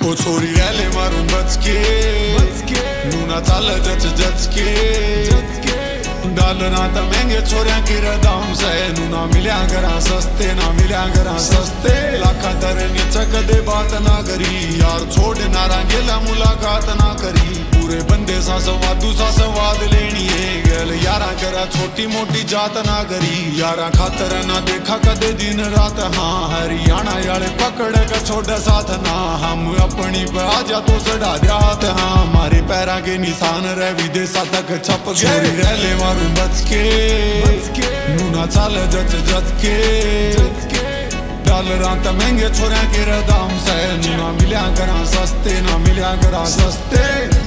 ओ छोरी रैले मारूं बच के नूना चाल जच के डालना तो महंगे छोरिया की दाम से नूना मिलिया करा सस्ते ना मिलिया करा सस्ते लाखा तेरे नीचे कदे बात ना करी यार छोड़ नारा गेला मुलाकात ना करी पूरे बंदे सा स्वाद लेनी है गल यारा करा छोटी मोटी जात ना करी यारा खातर ना देखा कदे दिन रात हाँ हरियाणा याले पकड़ का छोड़ा साथ ना हम अपनी पे आजा तो चढ़ा दिया हाथ हाँ हमारे पैरा के निशान रह विदेशा तक छप गए रैले मारूं बच के नूना चाल जच के डालरा तो महंगे छोरिया के दाम से नूना मिलिया करा सस्ते ना मिलिया करा सस्ते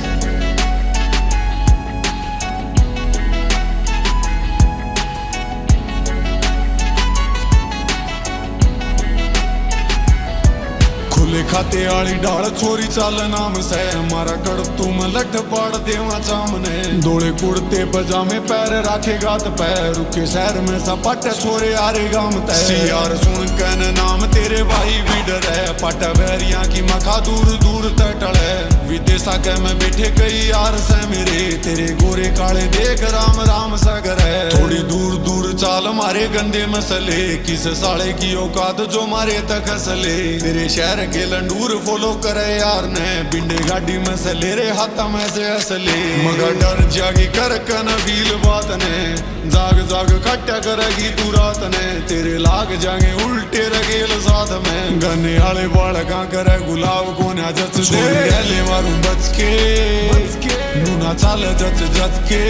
खुले खाते आली डाल छोरी चाल नाम से हमारा कड़ तुम लठ पाड़ देवा सामने दौड़े कुड़ते पजामे पैर राखे गात पैर रुके शहर में सपाट छोरे आरे गाम तय यार सुन कन नाम तेरे भाई भी डरे पट बैरिया की मखा दूर दूर तटड़े विदेशा के में बैठे कई यार से मेरे तेरे गोरे काले देख राम राम सगर है थोड़ी दूर दूर चाल मारे गंदे मसले किस साले की औकात जो मारे तक असले तेरे शहर के लंडूर फॉलो करे यार ने बिंडे गाड़ी में से ले रे हाथा में से असले मगर डर जागी कर कन फील बात ने जाग जाग खट्टा करेगी तू रात ने तेरे लाग जाएंगे उल्टे रगेल साथ में गन्ने आले बाल का करे गुलाब को ना जच दे रैले मारूं बच के नूना चाल जच के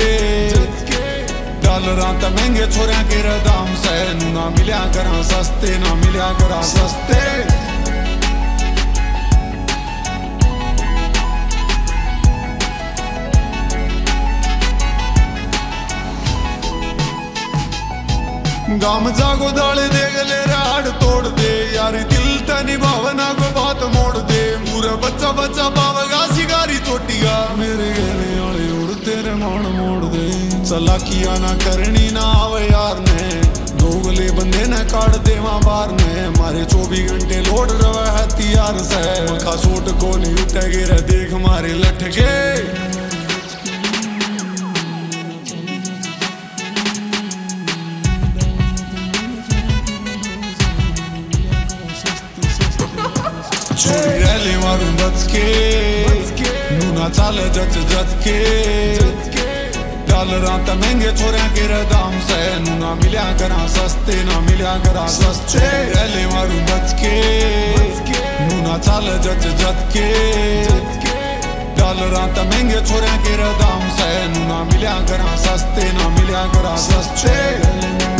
डालरा तो महंगे छोरिया के दाम से नूना मिलिया करा सस्ते ना मिलिया करा सस्ते गाम जागो दाले देख ले राड तोड़ दे यारी दिल तनी भावना को बात मोड़ दे पूरा बच्चा बच्चा पावगा शिकारी चोटिया मेरे गले वाले उड़ तेरे मान मोड़ दे चलाकिया ना करनी ना आवे यार ने दोगले बंदे ने काट देवा बार ने मारे 24 घंटे लोड रवा हथियार से मखा सोट को नहीं उठे गिरे देख मारे लठ के छोरी रैले मारूं बच के नूना चाल जच के डालरा तो महंगे छोरिया के दाम से नूना मिलिया करा सस्ते ना मिलिया करा सस्ते रैले मारूं बच के नूना चाल जच के डालरा तो महंगे छोरिया के दाम से नूना मिलिया करा सस्ते ना मिलिया करा सस्ते